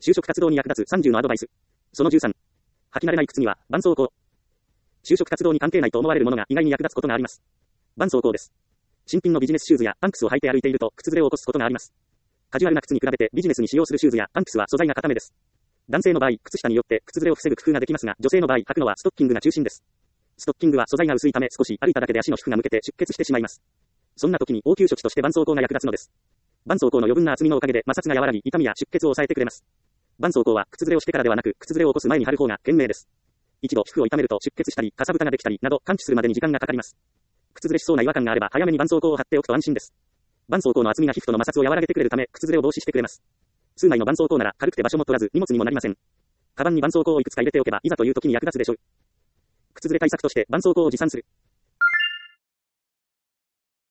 就職活動に役立つ30のアドバイス。その13。履き慣れない靴には、絆創膏。就職活動に関係ないと思われるものが意外に役立つことがあります。絆創膏です。新品のビジネスシューズやパンプスを履いて歩いていると靴ずれを起こすことがあります。カジュアルな靴に比べてビジネスに使用するシューズやパンプスは素材が固めです。男性の場合、靴下によって靴ずれを防ぐ工夫ができますが、女性の場合、履くのはストッキングが中心です。ストッキングは素材が薄いため少し歩いただけで足の皮膚がむけて出血してしまいます。そんな時に応急処置として絆創膏が役立つのです。絆創膏の余分な厚みのおかげで摩擦が和らぎ、痛みや出血を抑えてくれます。絆創膏は靴ずれをしてからではなく、靴ずれを起こす前に貼る方が賢明です。一度皮膚を痛めると出血したり、かさぶたができたりなど完治するまでに時間がかかります。靴ずれしそうな違和感があれば早めに絆創膏を貼っておくと安心です。絆創膏の厚みが皮膚との摩擦を和らげてくれるため靴ずれを防止してくれます。数枚の絆創膏なら軽くて場所も取らず荷物にもなりません。カバンに絆創膏をいくつか入れておけばいざという時に役立つでしょう。靴ずれ対策として絆創膏を持参する。